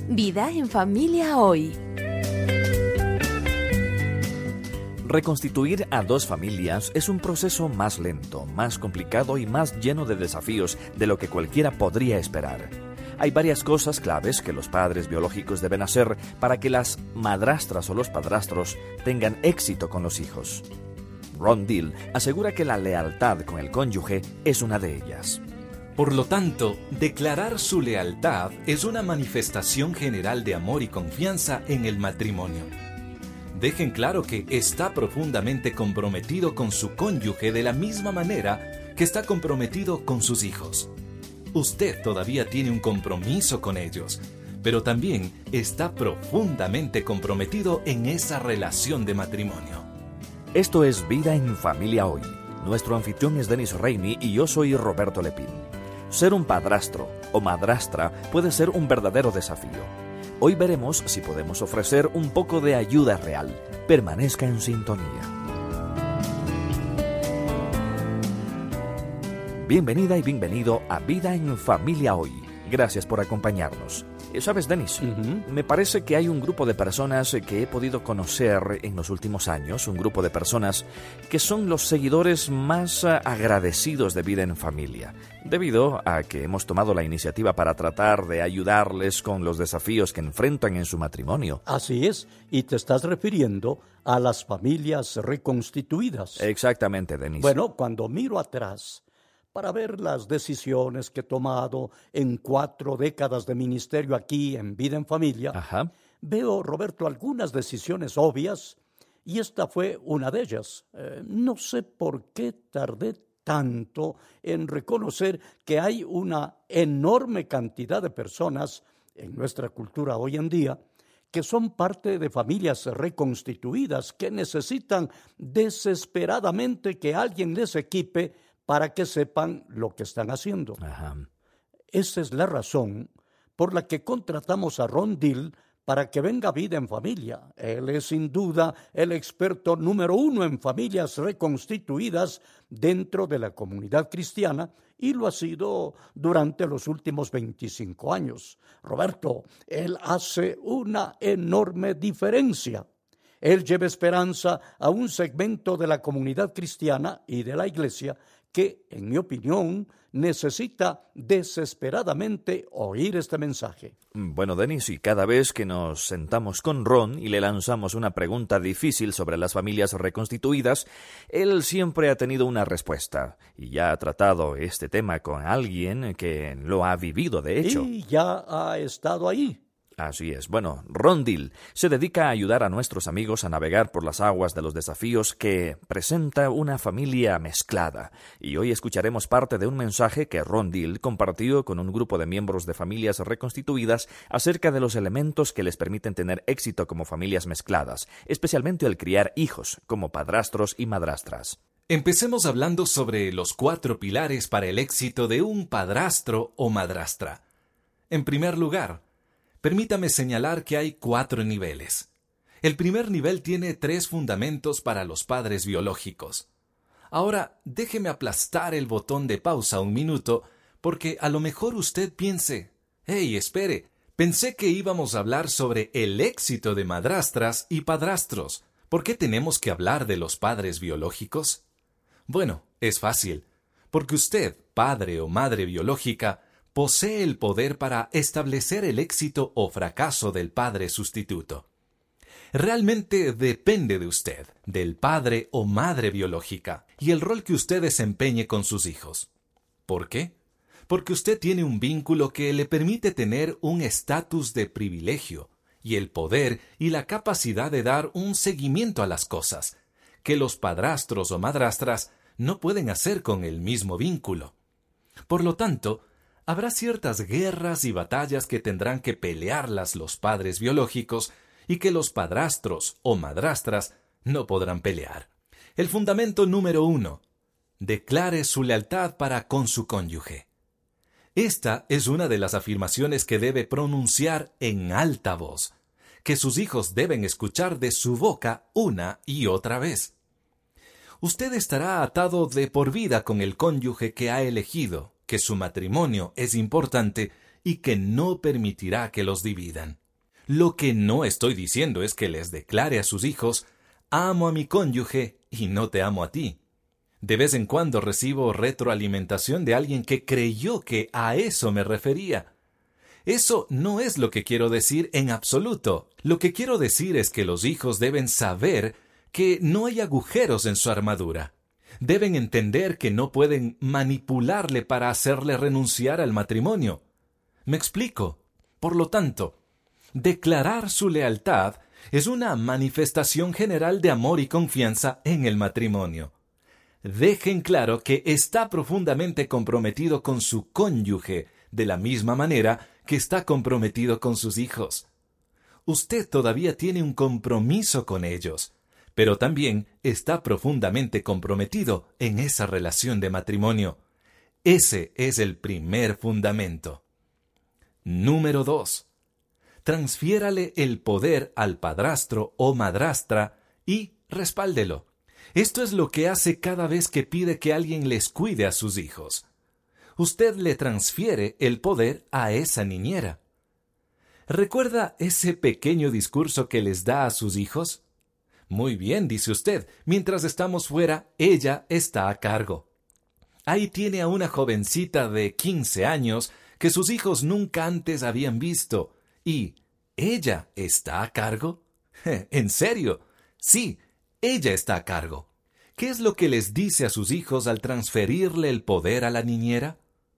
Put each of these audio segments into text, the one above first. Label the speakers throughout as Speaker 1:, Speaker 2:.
Speaker 1: Vida en familia hoy.
Speaker 2: Reconstituir a dos familias es un proceso más lento, más complicado y más lleno de desafíos de lo que cualquiera podría esperar. Hay varias cosas claves que los padres biológicos deben hacer para que las madrastras o los padrastros tengan éxito con los hijos. Ron Deal asegura que la lealtad con el cónyuge es una de ellas.
Speaker 3: Por lo tanto, declarar su lealtad es una manifestación general de amor y confianza en el matrimonio. Dejen claro que está profundamente comprometido con su cónyuge de la misma manera que está comprometido con sus hijos. Usted todavía tiene un compromiso con ellos, pero también está profundamente comprometido en esa relación de matrimonio.
Speaker 2: Esto es Vida en Familia Hoy. Nuestro anfitrión es Denis Reini y yo soy Roberto Lepín. Ser un padrastro o madrastra puede ser un verdadero desafío. Hoy veremos si podemos ofrecer un poco de ayuda real. Permanezca en sintonía. Bienvenida y bienvenido a Vida en Familia Hoy. Gracias por acompañarnos. ¿Sabes, Denis? Me parece que hay un grupo de personas que he podido conocer en los últimos años, un grupo de personas que son los seguidores más agradecidos de Vida en Familia, debido a que hemos tomado la iniciativa para tratar de ayudarles con los desafíos que enfrentan en su matrimonio.
Speaker 4: Así es, y te estás refiriendo a las familias reconstituidas.
Speaker 2: Exactamente, Denis.
Speaker 4: Bueno, cuando miro atrás para ver las decisiones que he tomado en 4 décadas de ministerio aquí en Vida en Familia, veo, Roberto, algunas decisiones obvias, y esta fue una de ellas. No sé por qué tardé tanto en reconocer que hay una enorme cantidad de personas en nuestra cultura hoy en día que son parte de familias reconstituidas, que necesitan desesperadamente que alguien les equipe para que sepan lo que están haciendo. Esa es la razón por la que contratamos a Ron Deal para que venga a Vida en Familia. Él es sin duda el experto número 1 en familias reconstituidas dentro de la comunidad cristiana y lo ha sido durante los últimos 25 años. Roberto, él hace una enorme diferencia. Él lleva esperanza a un segmento de la comunidad cristiana y de la iglesia que, en mi opinión, necesita desesperadamente oír este mensaje.
Speaker 2: Bueno, Denis, y cada vez que nos sentamos con Ron y le lanzamos una pregunta difícil sobre las familias reconstituidas, él siempre ha tenido una respuesta y ya ha tratado este tema con alguien que lo ha vivido, de hecho.
Speaker 4: Y ya ha estado ahí.
Speaker 2: Así es. Bueno, Ron Deal se dedica a ayudar a nuestros amigos a navegar por las aguas de los desafíos que presenta una familia mezclada. Y hoy escucharemos parte de un mensaje que Ron Deal compartió con un grupo de miembros de familias reconstituidas acerca de los elementos que les permiten tener éxito como familias mezcladas, especialmente al criar hijos como padrastros y madrastras.
Speaker 3: Empecemos hablando sobre los 4 pilares para el éxito de un padrastro o madrastra. En primer lugar, permítame señalar que hay 4 niveles. El primer nivel tiene 3 fundamentos para los padres biológicos. Ahora, déjeme aplastar el botón de pausa un minuto, porque a lo mejor usted piense, «Hey, espere, pensé que íbamos a hablar sobre el éxito de madrastras y padrastros. ¿Por qué tenemos que hablar de los padres biológicos?» Bueno, es fácil, porque usted, padre o madre biológica, posee el poder para establecer el éxito o fracaso del padre sustituto. Realmente depende de usted, del padre o madre biológica, y el rol que usted desempeñe con sus hijos. ¿Por qué? Porque usted tiene un vínculo que le permite tener un estatus de privilegio, y el poder y la capacidad de dar un seguimiento a las cosas, que los padrastros o madrastras no pueden hacer con el mismo vínculo. Por lo tanto, habrá ciertas guerras y batallas que tendrán que pelearlas los padres biológicos y que los padrastros o madrastras no podrán pelear. El fundamento número 1. Declare su lealtad para con su cónyuge. Esta es una de las afirmaciones que debe pronunciar en alta voz, que sus hijos deben escuchar de su boca una y otra vez. Usted estará atado de por vida con el cónyuge que ha elegido, que su matrimonio es importante y que no permitirá que los dividan. Lo que no estoy diciendo es que les declare a sus hijos: amo a mi cónyuge y no te amo a ti. De vez en cuando recibo retroalimentación de alguien que creyó que a eso me refería. Eso no es lo que quiero decir en absoluto. Lo que quiero decir es que los hijos deben saber que no hay agujeros en su armadura. Deben entender que no pueden manipularle para hacerle renunciar al matrimonio. ¿Me explico? Por lo tanto, declarar su lealtad es una manifestación general de amor y confianza en el matrimonio. Dejen claro que está profundamente comprometido con su cónyuge, de la misma manera que está comprometido con sus hijos. Usted todavía tiene un compromiso con ellos, pero también está profundamente comprometido en esa relación de matrimonio. Ese es el primer fundamento. Número 2. Transfiérale el poder al padrastro o madrastra y respáldelo. Esto es lo que hace cada vez que pide que alguien les cuide a sus hijos. Usted le transfiere el poder a esa niñera. ¿Recuerda ese pequeño discurso que les da a sus hijos? Muy bien, dice usted, mientras estamos fuera, ella está a cargo. Ahí tiene a una jovencita de 15 años que sus hijos nunca antes habían visto. ¿Y ella está a cargo? ¿En serio? Sí, ella está a cargo. ¿Qué es lo que les dice a sus hijos al transferirle el poder a la niñera?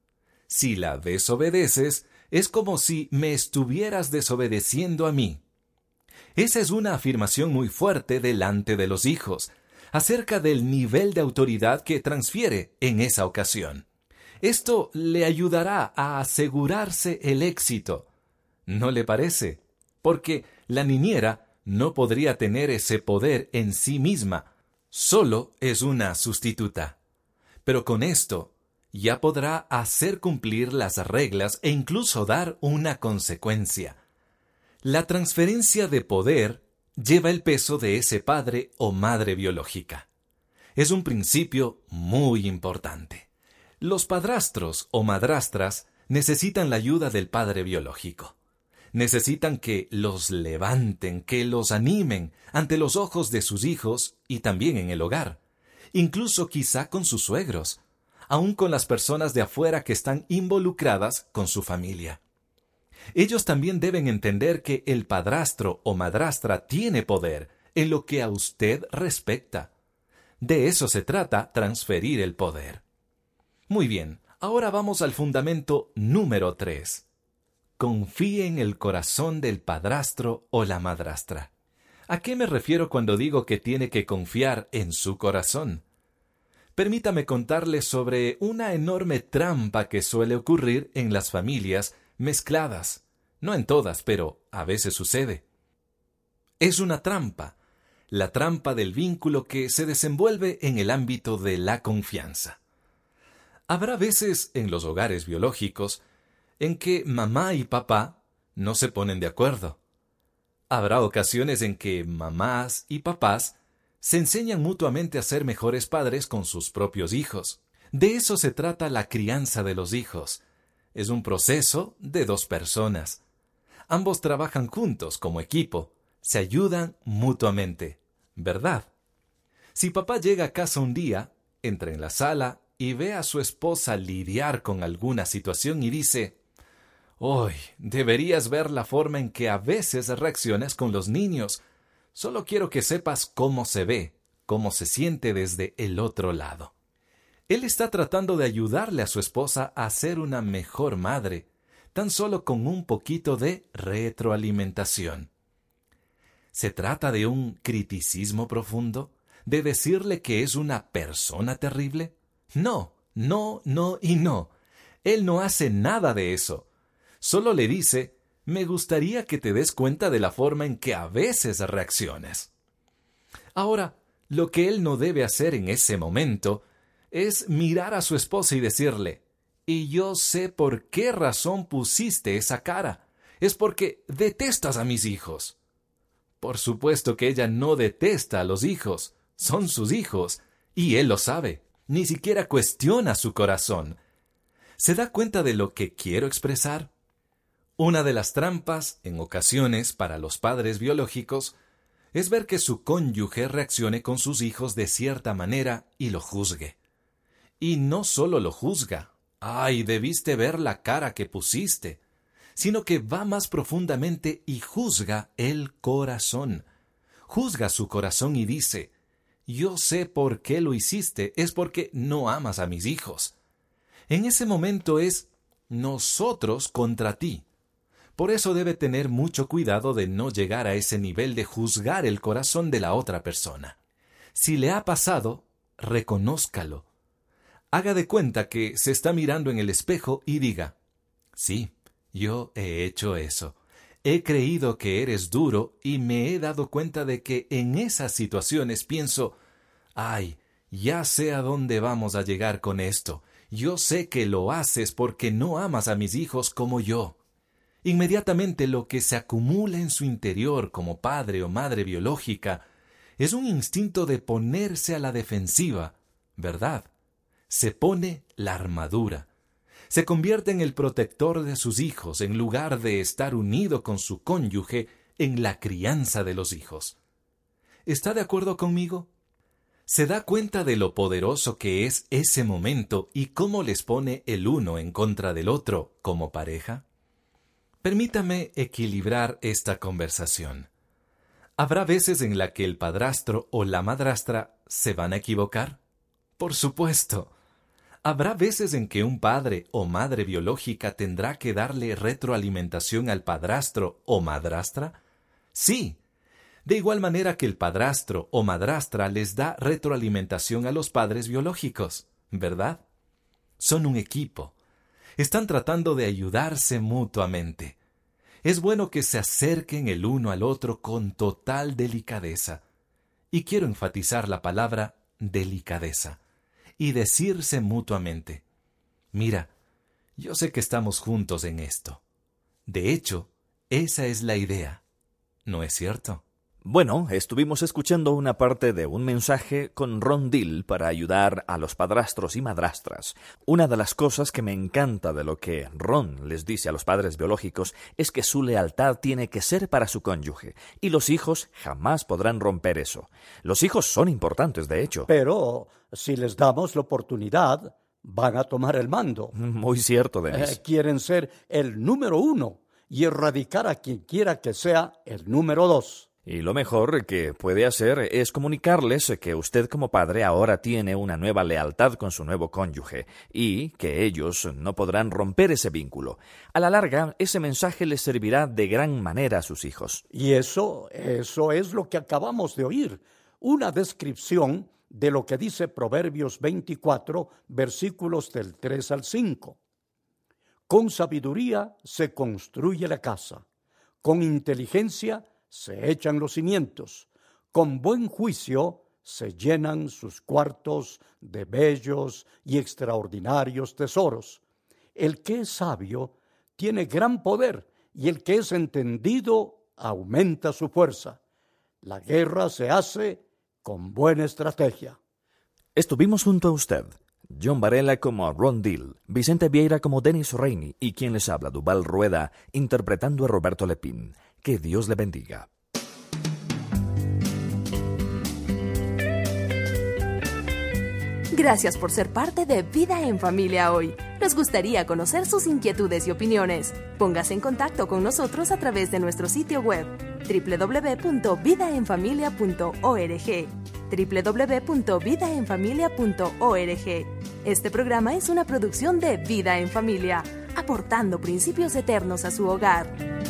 Speaker 3: Si la desobedeces, es como si me estuvieras desobedeciendo a mí. Esa es una afirmación muy fuerte delante de los hijos, acerca del nivel de autoridad que transfiere en esa ocasión. Esto le ayudará a asegurarse el éxito. ¿No le parece? Porque la niñera no podría tener ese poder en sí misma, solo es una sustituta. Pero con esto ya podrá hacer cumplir las reglas e incluso dar una consecuencia. La transferencia de poder lleva el peso de ese padre o madre biológica. Es un principio muy importante. Los padrastros o madrastras necesitan la ayuda del padre biológico. Necesitan que los levanten, que los animen ante los ojos de sus hijos y también en el hogar, incluso quizá con sus suegros, aun con las personas de afuera que están involucradas con su familia. Ellos también deben entender que el padrastro o madrastra tiene poder en lo que a usted respecta. De eso se trata, transferir el poder. Muy bien, ahora vamos al fundamento número 3. Confíe en el corazón del padrastro o la madrastra. ¿A qué me refiero cuando digo que tiene que confiar en su corazón? Permítame contarles sobre una enorme trampa que suele ocurrir en las familias mezcladas. No en todas, pero a veces sucede. Es una trampa, la trampa del vínculo que se desenvuelve en el ámbito de la confianza. Habrá veces en los hogares biológicos en que mamá y papá no se ponen de acuerdo. Habrá ocasiones en que mamás y papás se enseñan mutuamente a ser mejores padres con sus propios hijos. De eso se trata la crianza de los hijos. Es un proceso de dos personas. Ambos trabajan juntos como equipo, se ayudan mutuamente, ¿verdad? Si papá llega a casa un día, entra en la sala y ve a su esposa lidiar con alguna situación y dice: «Hoy, deberías ver la forma en que a veces reaccionas con los niños. Solo quiero que sepas cómo se ve, cómo se siente desde el otro lado». Él está tratando de ayudarle a su esposa a ser una mejor madre, tan solo con un poquito de retroalimentación. ¿Se trata de un criticismo profundo? ¿De decirle que es una persona terrible? No, no, no y no. Él no hace nada de eso. Solo le dice: «Me gustaría que te des cuenta de la forma en que a veces reaccionas». Ahora, lo que él no debe hacer en ese momento es mirar a su esposa y decirle: «Y yo sé por qué razón pusiste esa cara. Es porque detestas a mis hijos». Por supuesto que ella no detesta a los hijos. Son sus hijos. Y él lo sabe. Ni siquiera cuestiona su corazón. ¿Se da cuenta de lo que quiero expresar? Una de las trampas, en ocasiones, para los padres biológicos, es ver que su cónyuge reaccione con sus hijos de cierta manera y lo juzgue. Y no solo lo juzga, ¡ay, debiste ver la cara que pusiste!, sino que va más profundamente y juzga el corazón. Juzga su corazón y dice, yo sé por qué lo hiciste, es porque no amas a mis hijos. En ese momento es nosotros contra ti. Por eso debe tener mucho cuidado de no llegar a ese nivel de juzgar el corazón de la otra persona. Si le ha pasado, reconózcalo. Haga de cuenta que se está mirando en el espejo y diga, sí, yo he hecho eso. He creído que eres duro y me he dado cuenta de que en esas situaciones pienso, ay, ya sé a dónde vamos a llegar con esto. Yo sé que lo haces porque no amas a mis hijos como yo. Inmediatamente lo que se acumula en su interior como padre o madre biológica es un instinto de ponerse a la defensiva, ¿verdad? Se pone la armadura. Se convierte en el protector de sus hijos en lugar de estar unido con su cónyuge en la crianza de los hijos. ¿Está de acuerdo conmigo? ¿Se da cuenta de lo poderoso que es ese momento y cómo les pone el uno en contra del otro como pareja? Permítame equilibrar esta conversación. ¿Habrá veces en la que el padrastro o la madrastra se van a equivocar? Por supuesto. ¿Habrá veces en que un padre o madre biológica tendrá que darle retroalimentación al padrastro o madrastra? Sí. De igual manera que el padrastro o madrastra les da retroalimentación a los padres biológicos, ¿verdad? Son un equipo. Están tratando de ayudarse mutuamente. Es bueno que se acerquen el uno al otro con total delicadeza. Y quiero enfatizar la palabra delicadeza. Y decirse mutuamente, mira, yo sé que estamos juntos en esto. De hecho, esa es la idea. ¿No es cierto?
Speaker 2: Bueno, estuvimos escuchando una parte de un mensaje con Ron Deal para ayudar a los padrastros y madrastras. Una de las cosas que me encanta de lo que Ron les dice a los padres biológicos es que su lealtad tiene que ser para su cónyuge, y los hijos jamás podrán romper eso. Los hijos son importantes, de hecho.
Speaker 4: Pero si les damos la oportunidad, van a tomar el mando.
Speaker 2: Muy cierto, Denis.
Speaker 4: Quieren ser el número 1 y erradicar a quien quiera que sea el número 2.
Speaker 2: Y lo mejor que puede hacer es comunicarles que usted como padre ahora tiene una nueva lealtad con su nuevo cónyuge y que ellos no podrán romper ese vínculo. A la larga, ese mensaje les servirá de gran manera a sus hijos.
Speaker 4: Y eso es lo que acabamos de oír, una descripción de lo que dice Proverbios 24, versículos del 3 al 5. Con sabiduría se construye la casa, con inteligencia se echan los cimientos, con buen juicio se llenan sus cuartos de bellos y extraordinarios tesoros. El que es sabio tiene gran poder y el que es entendido aumenta su fuerza. La guerra se hace con buena estrategia.
Speaker 2: Estuvimos junto a usted, John Varela como Ron Deal, Vicente Vieira como Denis Rainey y quien les habla, Duval Rueda, interpretando a Roberto Lepín. Que Dios le bendiga.
Speaker 1: Gracias por ser parte de Vida en Familia hoy. Nos gustaría conocer sus inquietudes y opiniones. Póngase en contacto con nosotros a través de nuestro sitio web www.vidaenfamilia.org www.vidaenfamilia.org. Este programa es una producción de Vida en Familia, aportando principios eternos a su hogar.